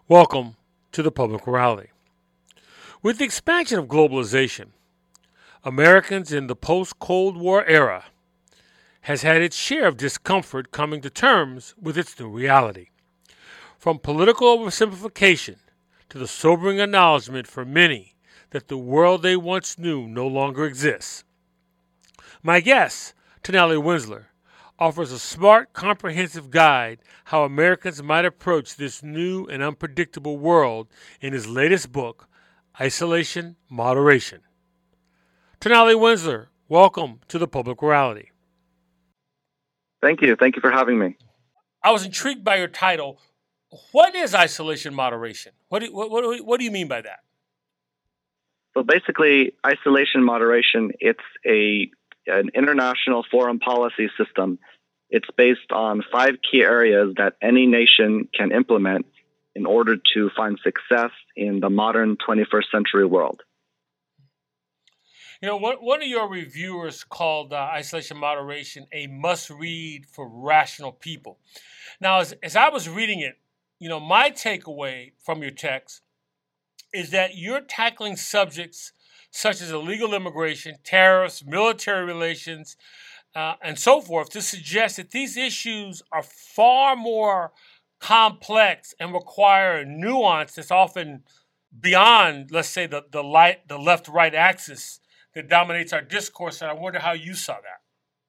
Welcome to the Public Morality. With the expansion of globalization, Americans in the post-Cold War era has had its share of discomfort coming to terms with its new reality. From political oversimplification to the sobering acknowledgement for many that the world they once knew no longer exists. My guest, Tonali Winsler, offers a smart, comprehensive guide how Americans might approach this new and unpredictable world in his latest book, Isolation Moderation. Tonali Winsler, welcome to the Public Morality. Thank you. Thank you for having me. I was intrigued by your title. What is isolation moderation? What do you mean by that? So basically, isolation moderation, it's an international foreign policy system. It's based on 5 key areas that any nation can implement in order to find success in the modern 21st century world. You know, one of your reviewers called Isolation Moderation a must-read for rational people. Now, as I was reading it, my takeaway from your text is that you're tackling subjects such as illegal immigration, tariffs, military relations, and so forth, to suggest that these issues are far more complex and require nuance that's often beyond, let's say, the left-right axis that dominates our discourse. And I wonder how you saw that.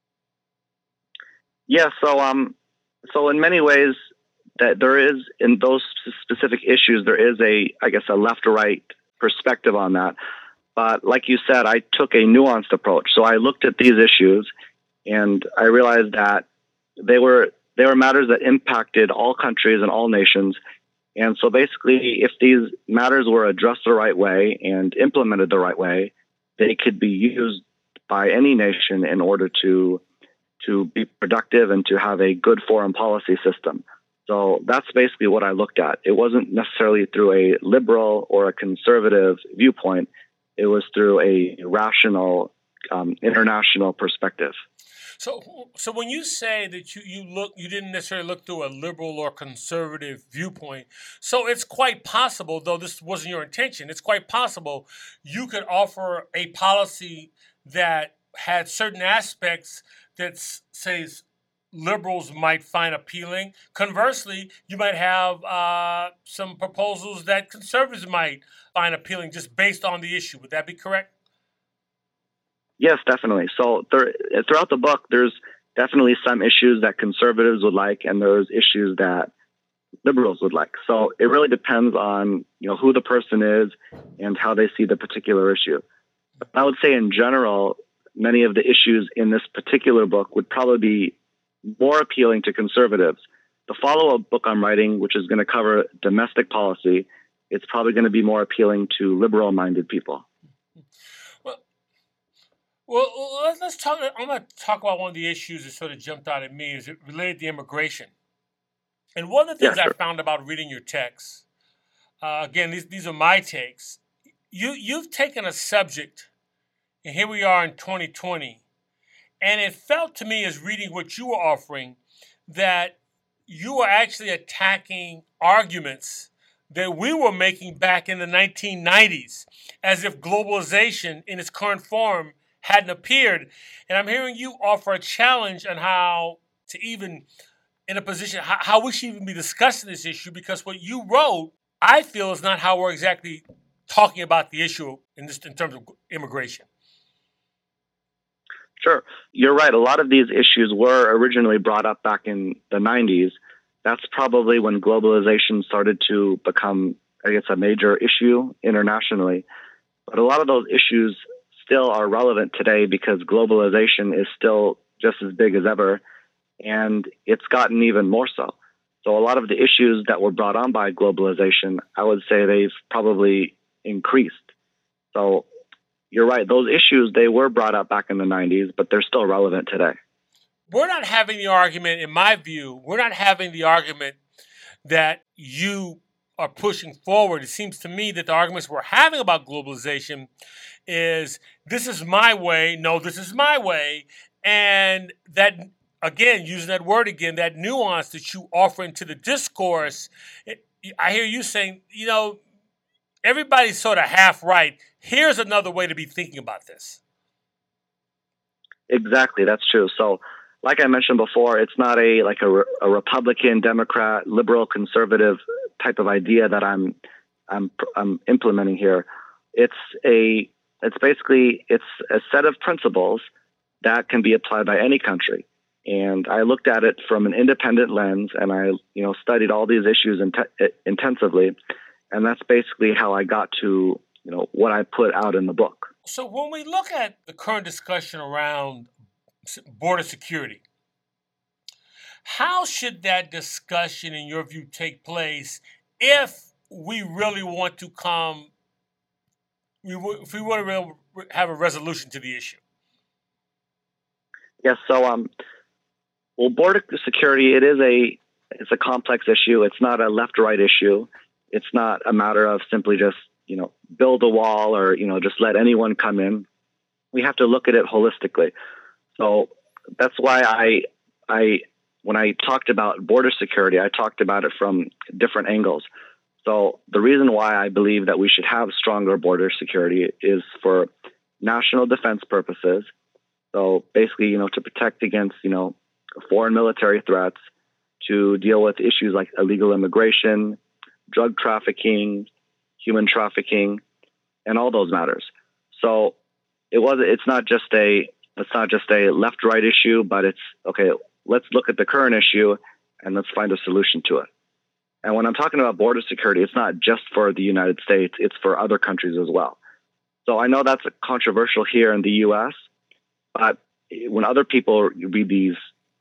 Yeah, so in many ways, that there is, in those specific issues, there is a left or right perspective on that. But like you said, I took a nuanced approach. So I looked at these issues and I realized that they were matters that impacted all countries and all nations. And so basically, if these matters were addressed the right way and implemented the right way, they could be used by any nation in order to be productive and to have a good foreign policy system. So that's basically what I looked at. It wasn't necessarily through a liberal or a conservative viewpoint. It was through a rational, international perspective. So when you say that you didn't necessarily look through a liberal or conservative viewpoint, so it's quite possible, though this wasn't your intention, it's quite possible you could offer a policy that had certain aspects that says liberals might find appealing. Conversely, you might have some proposals that conservatives might find appealing just based on the issue. Would that be correct? Yes, definitely. So throughout the book, there's definitely some issues that conservatives would like, and there's issues that liberals would like. So it really depends on who the person is and how they see the particular issue. But I would say in general, many of the issues in this particular book would probably be more appealing to conservatives. The follow-up book I'm writing, which is going to cover domestic policy, it's probably going to be more appealing to liberal-minded people. Well, let's talk. I'm going to talk about one of the issues that sort of jumped out at me is it related to immigration. And one of the things I found about reading your text, again, these are my takes. You've taken a subject, and here we are in 2020, and it felt to me as reading what you were offering that you were actually attacking arguments that we were making back in the 1990s, as if globalization in its current form hadn't appeared. And I'm hearing you offer a challenge on how to even, in a position, how we should even be discussing this issue, because what you wrote, I feel, is not how we're exactly talking about the issue in terms of immigration. Sure. You're right. A lot of these issues were originally brought up back in the 90s. That's probably when globalization started to become, a major issue internationally. But a lot of those issues still are relevant today because globalization is still just as big as ever, and it's gotten even more so. So a lot of the issues that were brought on by globalization, I would say they've probably increased. So you're right. Those issues, they were brought up back in the 90s, but they're still relevant today. We're not having the argument, in my view, we're not having the argument that you are pushing forward. It seems to me that the arguments we're having about globalization is this is my way, no, this is my way. And that, again, using that word again, that nuance that you offer into the discourse, I hear you saying, everybody's sort of half right. Here's another way to be thinking about this. Exactly, that's true. So, like I mentioned before, it's not a Republican, Democrat, liberal, conservative type of idea that I'm implementing here. It's basically a set of principles that can be applied by any country. And I looked at it from an independent lens, and I studied all these issues intensively, and that's basically how I got to what I put out in the book. So when we look at the current discussion around border security, how should that discussion, in your view, take place if we really want to if we want to really have a resolution to the issue? Yes. So, border security, it's a complex issue. It's not a left or right issue. It's not a matter of simply just build a wall or just let anyone come in. We have to look at it holistically. So that's why when I talked about border security, I talked about it from different angles. So the reason why I believe that we should have stronger border security is for national defense purposes. So basically, to protect against, foreign military threats, to deal with issues like illegal immigration, drug trafficking, human trafficking, and all those matters. So it's not just a left-right issue, but it's okay. Let's look at the current issue and let's find a solution to it. And when I'm talking about border security, it's not just for the United States; it's for other countries as well. So I know that's controversial here in the U.S., but when other people read these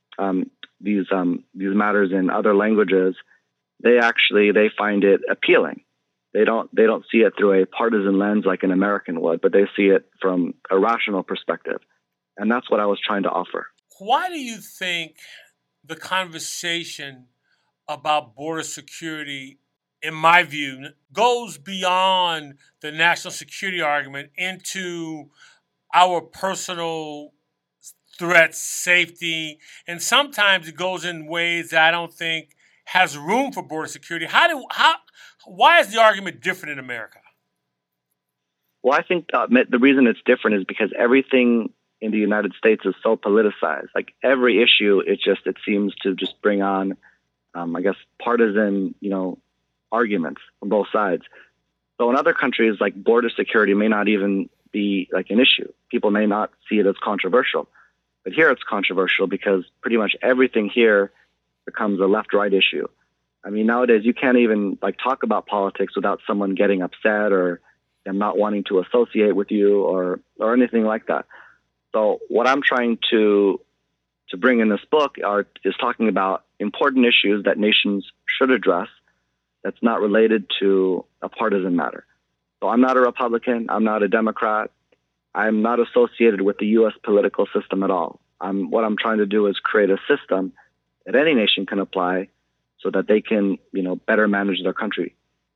matters in other languages, they find it appealing. They don't see it through a partisan lens like an American would, but they see it from a rational perspective. And that's what I was trying to offer. Why do you think the conversation about border security, in my view, goes beyond the national security argument into our personal threats, safety, and sometimes it goes in ways that I don't think has room for border security? Why is the argument different in America? Well, I think the reason it's different is because everything in the United States is so politicized. Like every issue, it seems to just bring on, partisan, arguments from both sides. So in other countries, like border security may not even be like an issue. People may not see it as controversial, but here it's controversial because pretty much everything here becomes a left-right issue. I mean, nowadays you can't even talk about politics without someone getting upset or them not wanting to associate with you or anything like that. So what I'm trying to bring in this book is talking about important issues that nations should address that's not related to a partisan matter. So I'm not a Republican. I'm not a Democrat. I'm not associated with the U.S. political system at all. What I'm trying to do is create a system that any nation can apply so that they can, better manage their country.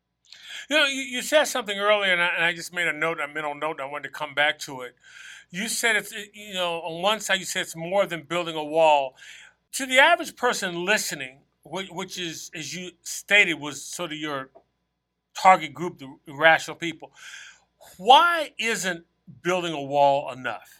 You said something earlier, and I just made a mental note, and I wanted to come back to it. You said it's, on one side, you said it's more than building a wall. To the average person listening, which is, as you stated, was sort of your target group, the rational people, why isn't building a wall enough?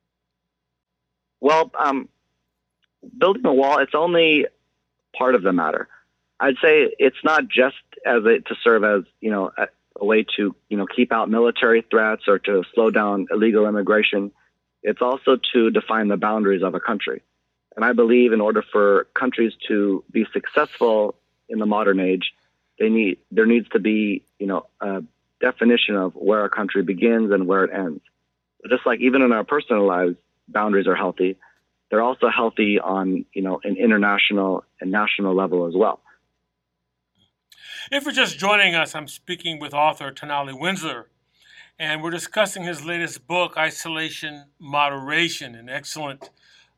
Well, building a wall, it's only part of the matter. I'd say it's not just to serve as, a way to, keep out military threats or to slow down illegal immigration. It's also to define the boundaries of a country. And I believe in order for countries to be successful in the modern age, there needs to be, a definition of where a country begins and where it ends. Just like even in our personal lives, boundaries are healthy. They're also healthy on, an international and national level as well. If you're just joining us, I'm speaking with author Tanali Winsler, and we're discussing his latest book, Isolation Moderation, an excellent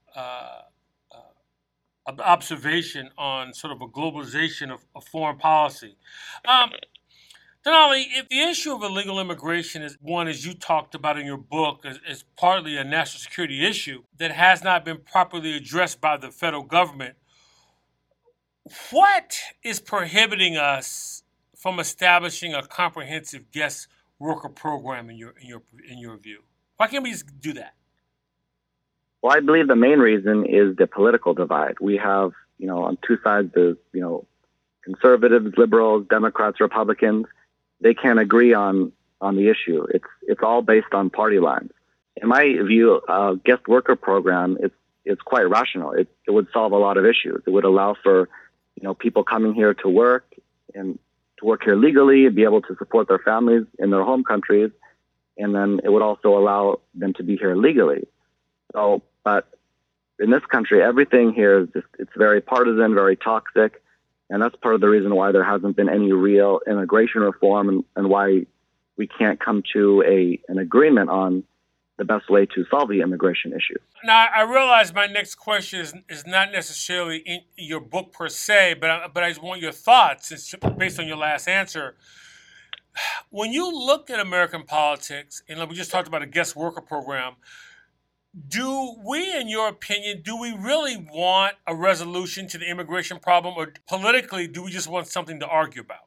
observation on sort of a globalization of foreign policy. Tanali, if the issue of illegal immigration is one, as you talked about in your book, is partly a national security issue that has not been properly addressed by the federal government, What is prohibiting us from establishing a comprehensive guest worker program in your view? Why can't we just do that? Well, I believe the main reason is the political divide. We have, on two sides, the, conservatives, liberals, Democrats, Republicans. They can't agree on the issue. It's all based on party lines. In my view, a guest worker program it's quite rational. It would solve a lot of issues. It would allow for people coming here to work and to work here legally and be able to support their families in their home countries, and then it would also allow them to be here legally. So, but in this country, everything here is it's very partisan, very toxic, and that's part of the reason why there hasn't been any real immigration reform and why we can't come to an agreement on the best way to solve the immigration issue. Now, I realize my next question is not necessarily in your book per se, but I just want your thoughts based on your last answer. When you look at American politics, and we just talked about a guest worker program, do we, in your opinion, do we really want a resolution to the immigration problem, or politically, do we just want something to argue about?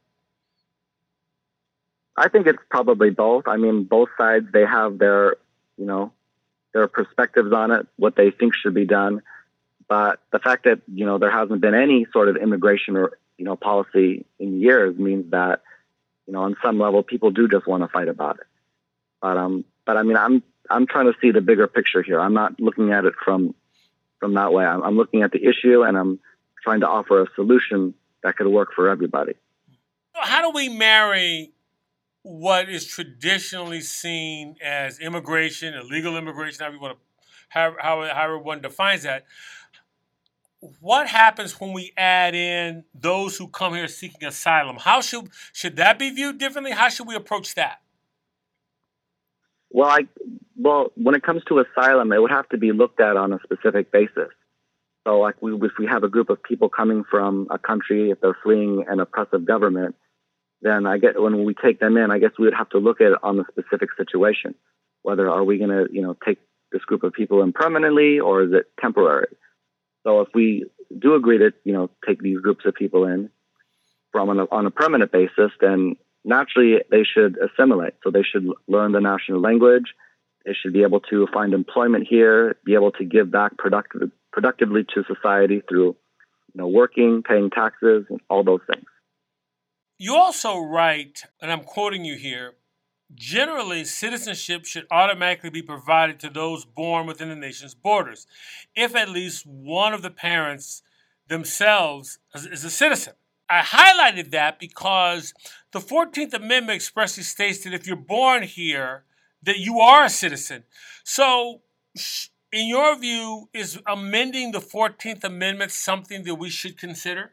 I think it's probably both. I mean, both sides, they have their perspectives on it, what they think should be done. But the fact that, there hasn't been any sort of immigration or, policy in years means that, on some level, people do just want to fight about it. But I mean, I'm trying to see the bigger picture here. I'm not looking at it from that way. I'm looking at the issue and I'm trying to offer a solution that could work for everybody. How do we marry what is traditionally seen as immigration, illegal immigration, however one defines that? What happens when we add in those who come here seeking asylum? How should that be viewed differently? How should we approach that? Well, when it comes to asylum, it would have to be looked at on a specific basis. So, like, if we have a group of people coming from a country, if they're fleeing an oppressive government, then when we take them in, I guess we would have to look at it on the specific situation. Whether are we going to, take this group of people in permanently, or is it temporary? So if we do agree to, take these groups of people in on a permanent basis, then naturally they should assimilate. So they should learn the national language. They should be able to find employment here, be able to give back productively to society through, working, paying taxes, and all those things. You also write, and I'm quoting you here, generally, citizenship should automatically be provided to those born within the nation's borders, if at least one of the parents themselves is a citizen. I highlighted that because the 14th Amendment expressly states that if you're born here, that you are a citizen. So, in your view, is amending the 14th Amendment something that we should consider?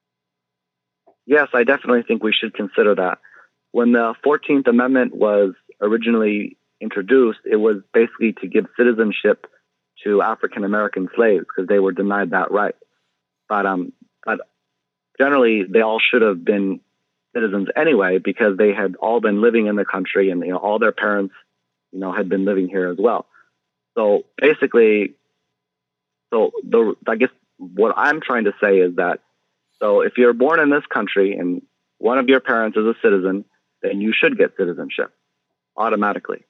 Yes, I definitely think we should consider that. When the 14th Amendment was originally introduced, it was basically to give citizenship to African American slaves because they were denied that right. But generally, they all should have been citizens anyway because they had all been living in the country and all their parents had been living here as well. So basically, I guess what I'm trying to say is that so if you're born in this country and one of your parents is a citizen, then you should get citizenship automatically.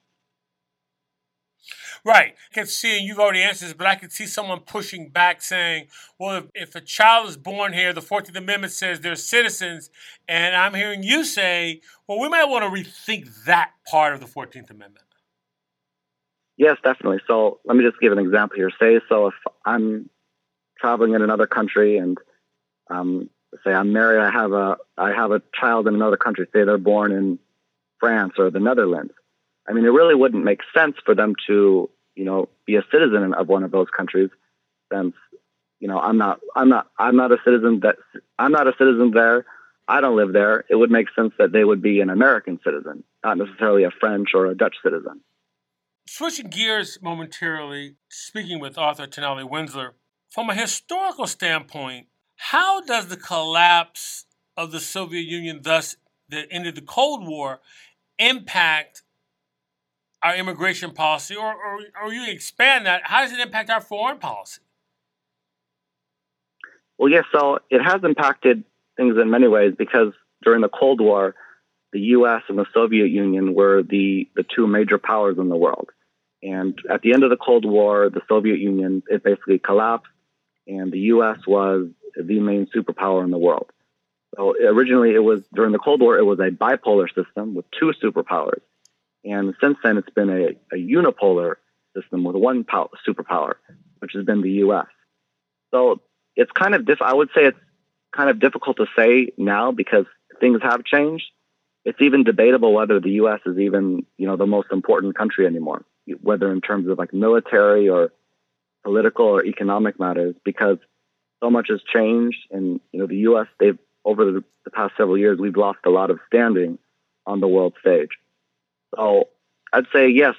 Right. I can see, and you've already answered this, but I can see someone pushing back saying, well, if a child is born here, the 14th Amendment says they're citizens, and I'm hearing you say, well, we might want to rethink that part of the 14th Amendment. Yes, definitely. So let me just give an example here. Say, so if I'm traveling in another country and say I'm married, I have a child in another country, say they're born in France or the Netherlands. I mean, it really wouldn't make sense for them to, be a citizen of one of those countries, since, I'm not a citizen there. I don't live there. It would make sense that they would be an American citizen, not necessarily a French or a Dutch citizen. Switching gears momentarily, speaking with author Tenali Winsler, from a historical standpoint, how does the collapse of the Soviet Union, thus that ended the Cold War, impact our immigration policy, or you expand that, how does it impact our foreign policy? Well, yes, so it has impacted things in many ways because during the Cold War, the U.S. and the Soviet Union were the two major powers in the world. And at the end of the Cold War, the Soviet Union, it basically collapsed, and the U.S. was the main superpower in the world. So originally, it was during the Cold War, it was a bipolar system with two superpowers. And since then, it's been a unipolar system with one superpower, which has been the U.S. So it's kind of I would say it's kind of difficult to say now because things have changed. It's even debatable whether the U.S. is even, the most important country anymore, whether in terms of like military or political or economic matters, because so much has changed. And, the U.S., over the past several years, we've lost a lot of standing on the world stage. So I'd say, yes,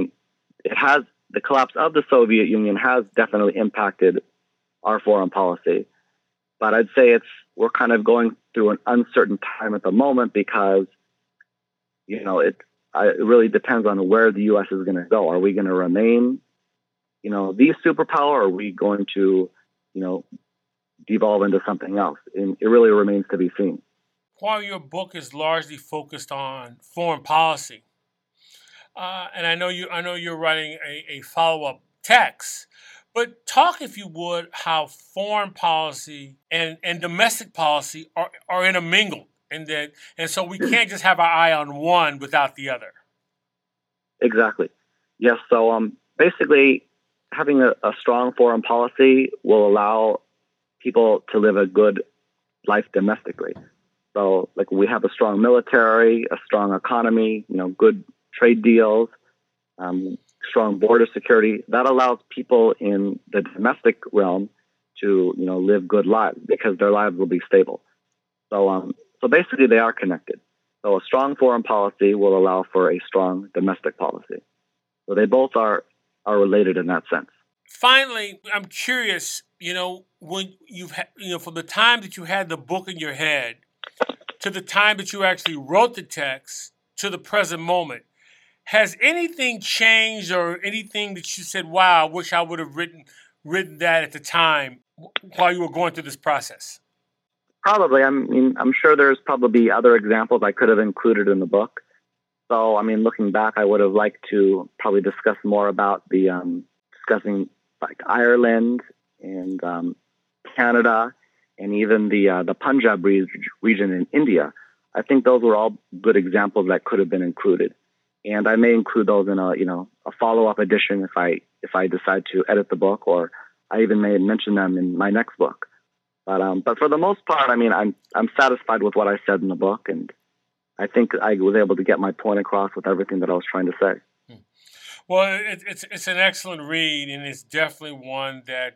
the collapse of the Soviet Union has definitely impacted our foreign policy. But I'd say we're kind of going through an uncertain time at the moment because, it really depends on where the U.S. is going to go. Are we going to remain, the superpower, or are we going to, devolve into something else? And it really remains to be seen. While your book is largely focused on foreign policy, and I know you're writing a follow-up text, but talk, if you would, how foreign policy and domestic policy are intermingled, and so we can't just have our eye on one without the other. Exactly. Yes. So basically, having a strong foreign policy will allow people to live a good life domestically. So, like, we have a strong military, a strong economy, good trade deals, strong border security. That allows people in the domestic realm to, live good lives because their lives will be stable. So basically, they are connected. So a strong foreign policy will allow for a strong domestic policy. So they both are related in that sense. Finally, I'm curious, when you've from the time that you had the book in your head to the time that you actually wrote the text to the present moment, has anything changed or anything that you said, wow, I wish I would have written that at the time while you were going through this process? Probably. I'm sure there's probably other examples I could have included in the book. So, looking back, I would have liked to probably discuss more about discussing like Ireland and Canada and even the Punjab region in India. I think those were all good examples that could have been included. And I may include those in a follow-up edition if I decide to edit the book, or I even may mention them in my next book. But for the most part, I'm satisfied with what I said in the book, and I think I was able to get my point across with everything that I was trying to say. Well, it's an excellent read, and it's definitely one that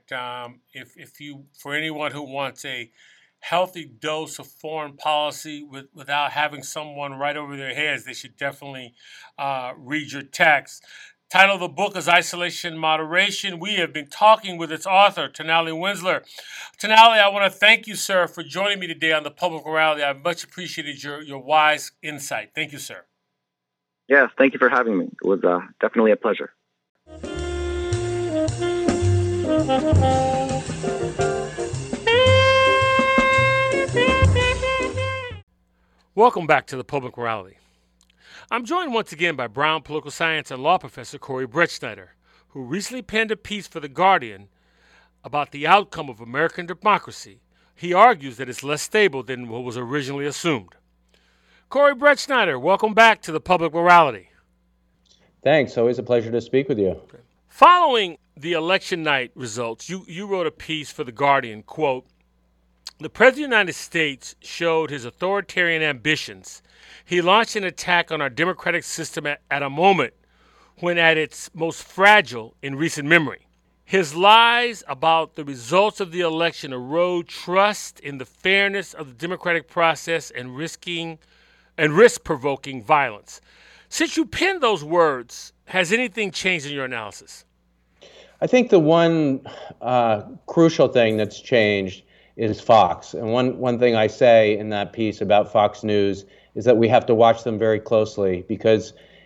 if you, for anyone who wants a healthy dose of foreign policy without having someone right over their heads, they should definitely read your text. Title of the book is Isolation and Moderation. We have been talking with its author, Tanali Winsler. Tanali, I want to thank you, sir, for joining me today on the Public Morality. I've much appreciated your wise insight. Thank you, sir. Yes, thank you for having me. It was definitely a pleasure. Welcome back to the Public Morality. I'm joined once again by Brown political science and law professor Corey Brettschneider, who recently penned a piece for The Guardian about the outcome of American democracy. He argues that it's less stable than what was originally assumed. Corey Brettschneider, welcome back to the Public Morality. Thanks. Always a pleasure to speak with you. Okay. Following the election night results, you wrote a piece for The Guardian, quote, "The President of the United States showed his authoritarian ambitions. He launched an attack on our democratic system at a moment when at its most fragile in recent memory. His lies about the results of the election erode trust in the fairness of the democratic process and risk-provoking violence." Since you penned those words, has anything changed in your analysis? I think the one crucial thing that's changed is Fox. And one thing I say in that piece about Fox News is that we have to watch them very closely because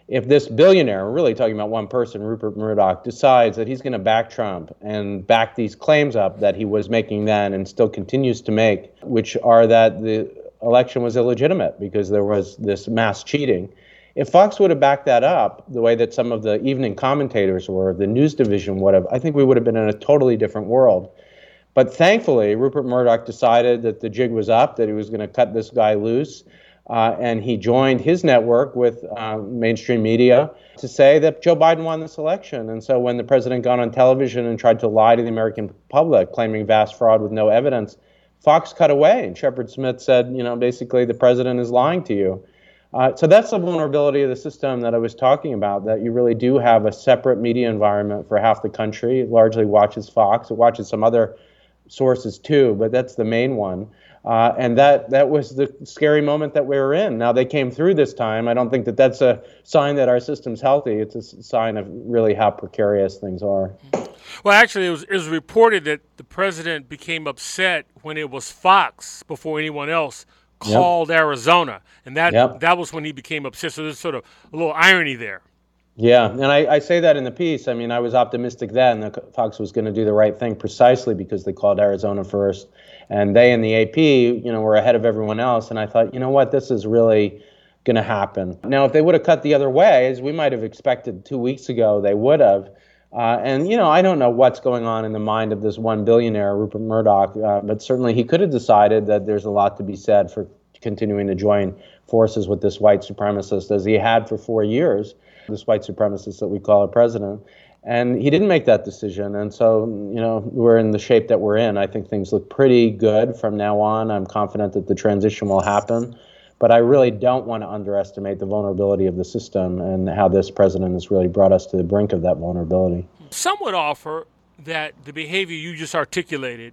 if this billionaire, we're really talking about one person, Rupert Murdoch, decides that he's going to back Trump and back these claims up that he was making then and still continues to make, which are that the election was illegitimate because there was this mass cheating. If Fox would have backed that up the way that some of the evening commentators were, the news division would have, I think we would have been in a totally different world. But thankfully, Rupert Murdoch decided that the jig was up, that he was going to cut this guy loose. And he joined his network with mainstream media to say that Joe Biden won this election. And so when the president got on television and tried to lie to the American public, claiming vast fraud with no evidence, Fox cut away. And Shepard Smith said, basically the president is lying to you. So that's the vulnerability of the system that I was talking about, that you really do have a separate media environment for half the country. It largely watches Fox. It watches some other sources too, but that's the main one. And that was the scary moment that we were in. Now, they came through this time. I don't think that that's a sign that our system's healthy. It's a sign of really how precarious things are. Well, actually, it was reported that the president became upset when it was Fox, before anyone else, called Arizona. And that was when he became upset. So there's sort of a little irony there. Yeah, and I say that in the piece. I mean, I was optimistic then that Fox was going to do the right thing precisely because they called Arizona first. And they and the AP, were ahead of everyone else. And I thought, what, this is really going to happen. Now, if they would have cut the other way, as we might have expected 2 weeks ago, they would have. And I don't know what's going on in the mind of this one billionaire, Rupert Murdoch, but certainly he could have decided that there's a lot to be said for continuing to join forces with this white supremacist, as he had for 4 years, this white supremacist that we call a president. And he didn't make that decision. And so, we're in the shape that we're in. I think things look pretty good from now on. I'm confident that the transition will happen. But I really don't want to underestimate the vulnerability of the system and how this president has really brought us to the brink of that vulnerability. Some would offer that the behavior you just articulated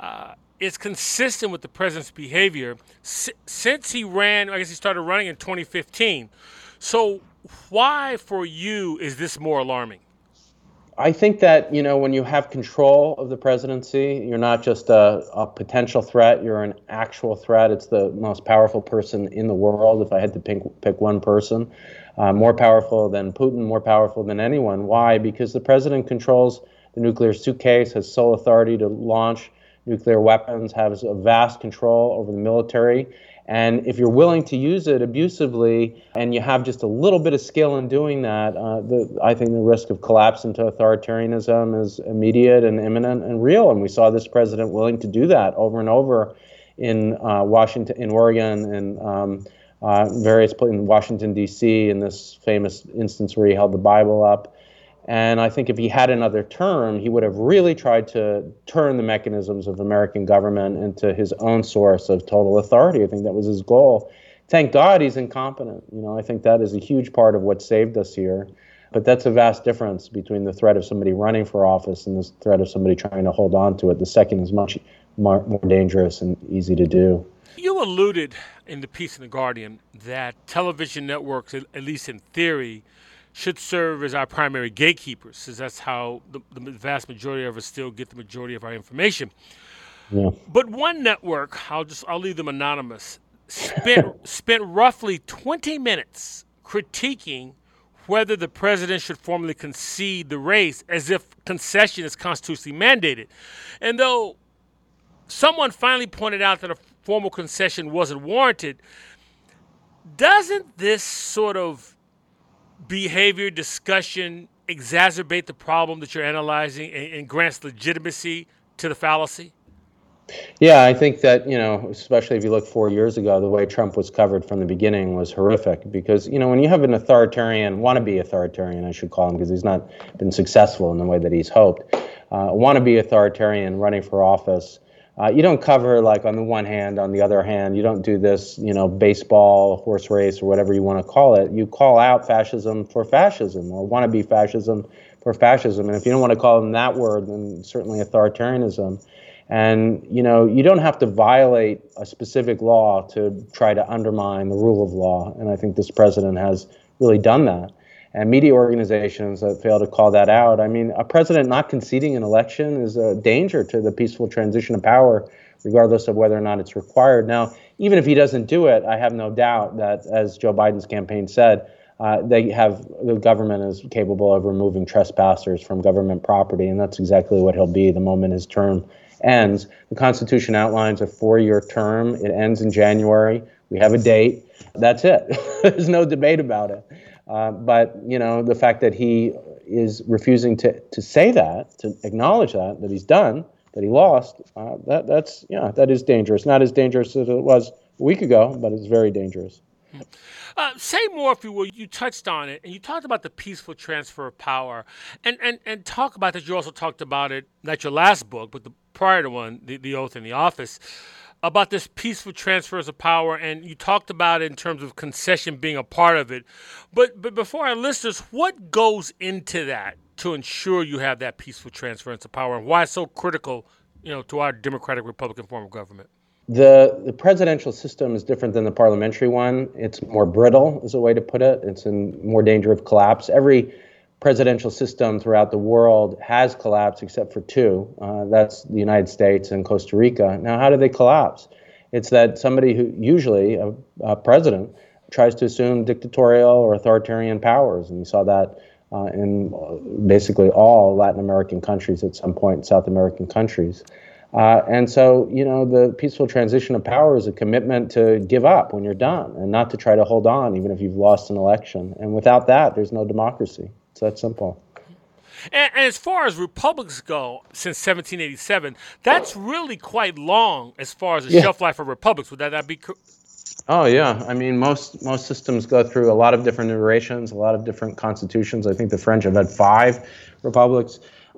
is consistent with the president's behavior since he ran, I guess he started running in 2015. So why, for you, is this more alarming? I think that, when you have control of the presidency, you're not just a potential threat, you're an actual threat. It's the most powerful person in the world, if I had to pick one person. More powerful than Putin, more powerful than anyone. Why? Because the president controls the nuclear suitcase, has sole authority to launch nuclear weapons, has a vast control over the military. And if you're willing to use it abusively and you have just a little bit of skill in doing that, I think the risk of collapse into authoritarianism is immediate and imminent and real. And we saw this president willing to do that over and over in Washington, in Oregon, and various places in Washington, D.C., in this famous instance where he held the Bible up. And I think if he had another term, he would have really tried to turn the mechanisms of American government into his own source of total authority. I think that was his goal. Thank God he's incompetent. I think that is a huge part of what saved us here. But that's a vast difference between the threat of somebody running for office and the threat of somebody trying to hold on to it. The second is much more dangerous and easy to do. You alluded in the piece in The Guardian that television networks, at least in theory, should serve as our primary gatekeepers, since that's how the vast majority of us still get the majority of our information. Yeah. But one network, I'll leave them anonymous, spent roughly 20 minutes critiquing whether the president should formally concede the race, as if concession is constitutionally mandated. And though someone finally pointed out that a formal concession wasn't warranted, doesn't this sort of behavior discussion exacerbate the problem that you're analyzing and grants legitimacy to the fallacy? Yeah, I think that, especially if you look 4 years ago, the way Trump was covered from the beginning was horrific because, when you have an authoritarian, wannabe authoritarian, I should call him because he's not been successful in the way that he's hoped, wannabe authoritarian running for office, you don't cover, like, on the one hand, on the other hand, you don't do this, baseball, horse race, or whatever you want to call it. You call out fascism for fascism or wannabe fascism for fascism. And if you don't want to call them that word, then certainly authoritarianism. And, you don't have to violate a specific law to try to undermine the rule of law. And I think this president has really done that. And media organizations that fail to call that out. I mean, a president not conceding an election is a danger to the peaceful transition of power, regardless of whether or not it's required. Now, even if he doesn't do it, I have no doubt that, as Joe Biden's campaign said, The government is capable of removing trespassers from government property, and that's exactly what he'll be the moment his term ends. The Constitution outlines a 4-year term. It ends in January. We have a date. That's it. There's no debate about it. But, the fact that he is refusing to say that, to acknowledge that he's done, that he lost, that is dangerous. Not as dangerous as it was a week ago, but it's very dangerous. Say more, if you will. You touched on it, and you talked about the peaceful transfer of power, and talk about that. You also talked about it, not your last book, but the prior to one, the Oath in the Office, about this peaceful transfers of power, and you talked about it in terms of concession being a part of it. But before our listeners, what goes into that to ensure you have that peaceful transference of power, and why it's so critical, to our democratic Republican form of government? The presidential system is different than the parliamentary one. It's more brittle, is a way to put it. It's in more danger of collapse. Every presidential system throughout the world has collapsed except for two. That's the United States and Costa Rica. Now, how do they collapse? It's that somebody who, usually a president, tries to assume dictatorial or authoritarian powers. And you saw that in basically all Latin American countries at some point, South American countries. And so, the peaceful transition of power is a commitment to give up when you're done and not to try to hold on even if you've lost an election. And without that, there's no democracy. It's that simple. And as far as republics go, since 1787, that's really quite long as far as the shelf life of republics. Would that be correct? Oh, yeah. I mean, most systems go through a lot of different iterations, a lot of different constitutions. I think the French have had 5 republics.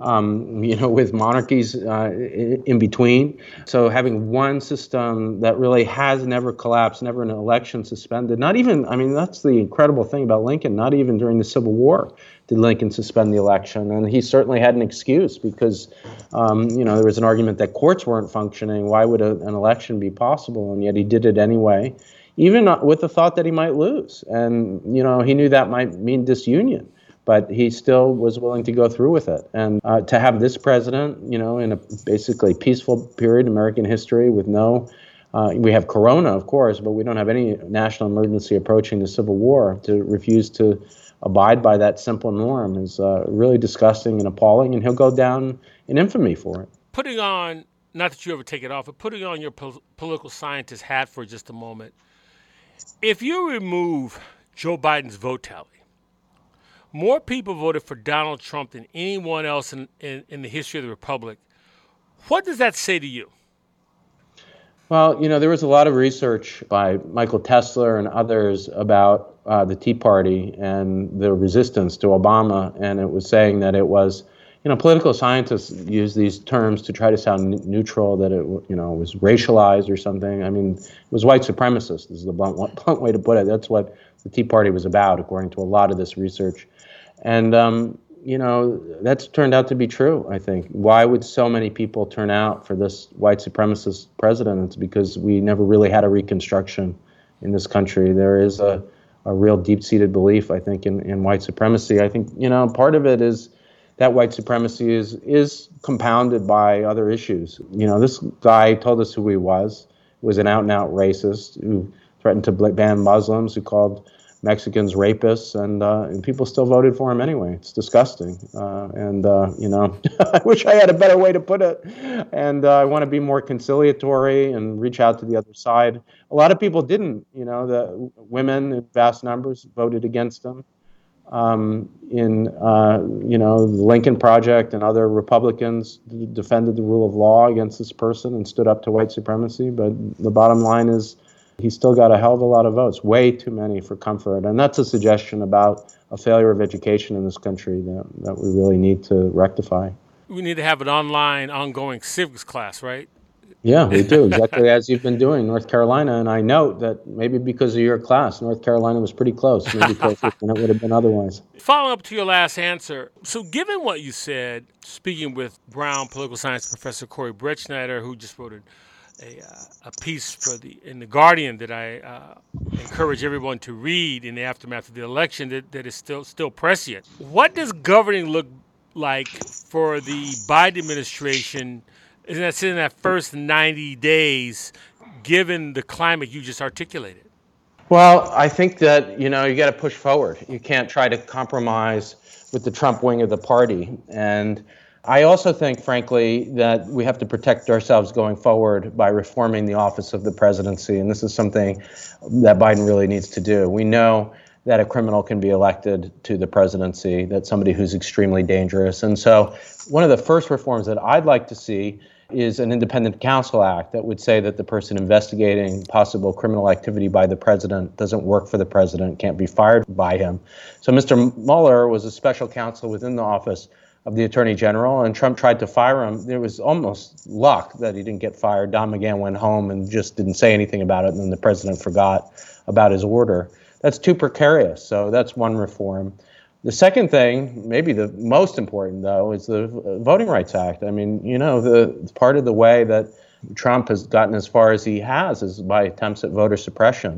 With monarchies in between. So having one system that really has never collapsed, never an election suspended, not even, that's the incredible thing about Lincoln, not even during the Civil War did Lincoln suspend the election. And he certainly had an excuse because, there was an argument that courts weren't functioning. Why would an election be possible? And yet he did it anyway, even with the thought that he might lose. And, he knew that might mean disunion. But he still was willing to go through with it. And to have this president, in a basically peaceful period in American history with we have Corona, of course, but we don't have any national emergency approaching the Civil War, to refuse to abide by that simple norm is really disgusting and appalling, and he'll go down in infamy for it. Putting on, not that you ever take it off, but putting on your political scientist hat for just a moment, if you remove Joe Biden's vote tally, more people voted for Donald Trump than anyone else in the history of the Republic. What does that say to you? Well, there was a lot of research by Michael Tesler and others about the Tea Party and the resistance to Obama, and it was saying that it was, political scientists use these terms to try to sound neutral, that it, was racialized or something. It was white supremacist, is the blunt way to put it. That's what the Tea Party was about, according to a lot of this research. And, that's turned out to be true, I think. Why would so many people turn out for this white supremacist president? It's because we never really had a reconstruction in this country. There is a real deep-seated belief, I think, in white supremacy. I think, part of it is that white supremacy is compounded by other issues. This guy told us who he was an out-and-out racist who threatened to ban Muslims, who called Mexicans rapists, and people still voted for him anyway. It's disgusting. I wish I had a better way to put it. And I want to be more conciliatory and reach out to the other side. A lot of people didn't. The women in vast numbers voted against him. The Lincoln Project and other Republicans defended the rule of law against this person and stood up to white supremacy. But the bottom line is, he's still got a hell of a lot of votes, way too many for comfort. And that's a suggestion about a failure of education in this country that we really need to rectify. We need to have an ongoing civics class, right? Yeah, we do, exactly as you've been doing, North Carolina. And I note that maybe because of your class, North Carolina was pretty close, maybe closer than it would have been otherwise. Following up to your last answer, so given what you said, speaking with Brown political science professor Corey Brettschneider, who just wrote a piece in the Guardian that I encourage everyone to read in the aftermath of the election that is still prescient. What does governing look like for the Biden administration in that first 90 days, given the climate you just articulated? Well, I think that, you got to push forward. You can't try to compromise with the Trump wing of the party. And I also think, frankly, that we have to protect ourselves going forward by reforming the office of the presidency. And this is something that Biden really needs to do. We know that a criminal can be elected to the presidency, that somebody who's extremely dangerous. And so one of the first reforms that I'd like to see is an independent counsel act that would say that the person investigating possible criminal activity by the president doesn't work for the president, can't be fired by him. So Mr. Mueller was a special counsel within the office of the Attorney General, and Trump tried to fire him. There was almost luck that he didn't get fired. Don McGahn went home and just didn't say anything about it, and then the president forgot about his order. That's too precarious. So that's one reform. The second thing, maybe the most important, though, is the Voting Rights Act. I mean, the part of the way that Trump has gotten as far as he has is by attempts at voter suppression.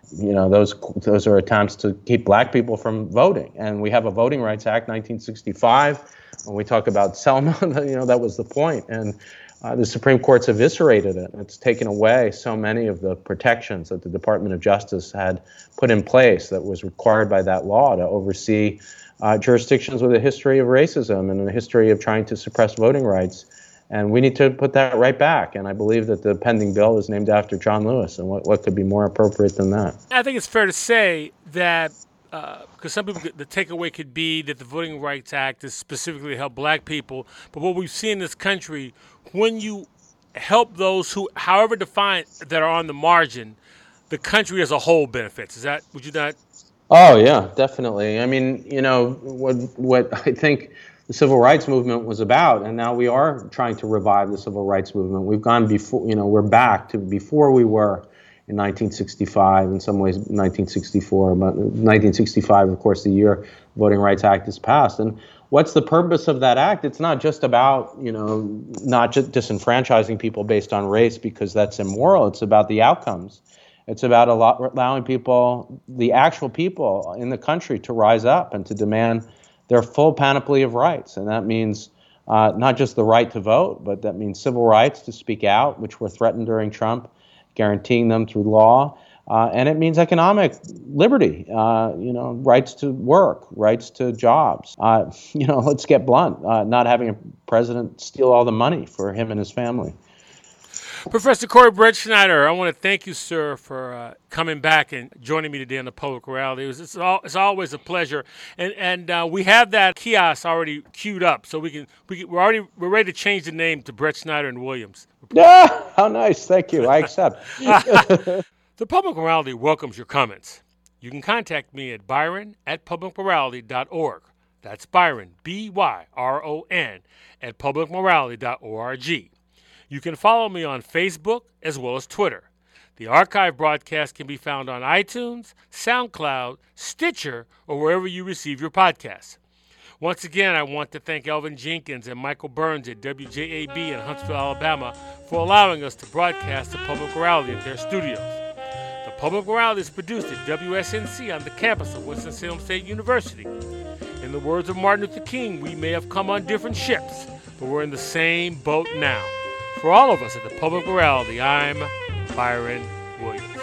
Those are attempts to keep black people from voting. And we have a Voting Rights Act, 1965. When we talk about Selma, that was the point. And the Supreme Court's eviscerated it. It's taken away so many of the protections that the Department of Justice had put in place that was required by that law to oversee jurisdictions with a history of racism and a history of trying to suppress voting rights. And we need to put that right back. And I believe that the pending bill is named after John Lewis. And what could be more appropriate than that? I think it's fair to say that because some people, the takeaway could be that the Voting Rights Act is specifically to help black people. But what we've seen in this country, when you help those who, however defined, that are on the margin, the country as a whole benefits. Would you not? Oh, yeah, definitely. I mean, what I think the civil rights movement was about, and now we are trying to revive the civil rights movement. We've gone before, we're back to before we were in 1965, in some ways 1964, but 1965, of course, the year Voting Rights Act is passed. And what's the purpose of that act? It's not just about, not just disenfranchising people based on race because that's immoral. It's about the outcomes. It's about allowing people, the actual people in the country, to rise up and to demand their full panoply of rights. And that means not just the right to vote, but that means civil rights to speak out, which were threatened during Trump, guaranteeing them through law. And it means economic liberty, rights to work, rights to jobs. Let's get blunt, not having a president steal all the money for him and his family. Professor Corey Brettschneider, I want to thank you, sir, for coming back and joining me today on the Public Morality. It's always a pleasure, and we have that kiosk already queued up, so we're ready to change the name to Brettschneider and Williams. Yeah, how nice! Thank you. I accept. The Public Morality welcomes your comments. You can contact me at byron@publicmorality.org. That's Byron, BYRON, at publicmorality.org. You can follow me on Facebook as well as Twitter. The archive broadcast can be found on iTunes, SoundCloud, Stitcher, or wherever you receive your podcasts. Once again, I want to thank Elvin Jenkins and Michael Burns at WJAB in Huntsville, Alabama, for allowing us to broadcast the Public Morality at their studios. The Public Morality is produced at WSNC on the campus of Winston-Salem State University. In the words of Martin Luther King, we may have come on different ships, but we're in the same boat now. For all of us at the Public Morality, I'm Byron Williams.